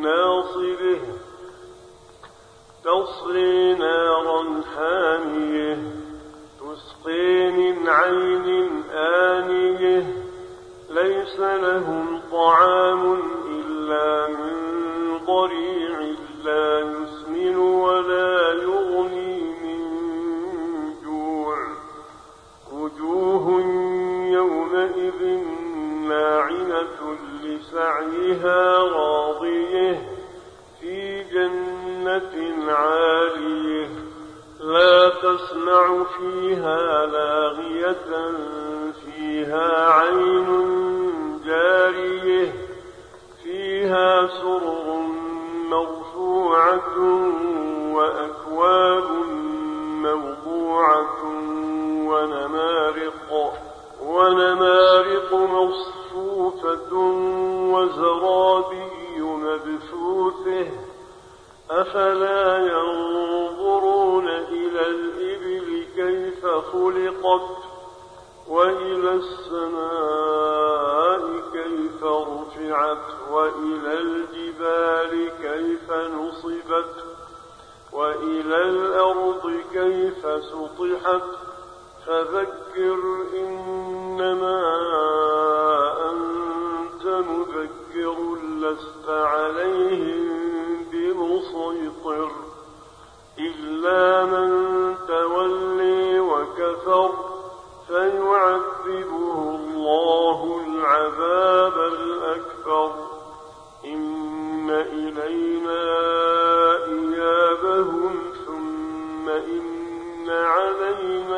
ناصبه تصلي نارا حامية تسقي من عين آنية ليس لهم طعام إلا من ضريع لا يسمن ولا يغني من جوع وجوه يومئذ ناعمة لسعيها راضية في جنة عالية لا تسمع فيها لاغية فيها عين جارية فيها سرر مرفوعة وأكواب موضوعة ونمارق مصفوفة وزرابي مبثوثة أفلا ينظرون إلى الإبل كيف خلقت وإلى السماء كيف رفعت وإلى الجبال كيف نصبت وإلى الأرض كيف سطحت فذكر إنما أنت مذكر لست عليهم بمسيطر إلا من تولي وكفر فيعذبه الله العذاب الأكبر إن إلينا إيابهم ثم إن علينا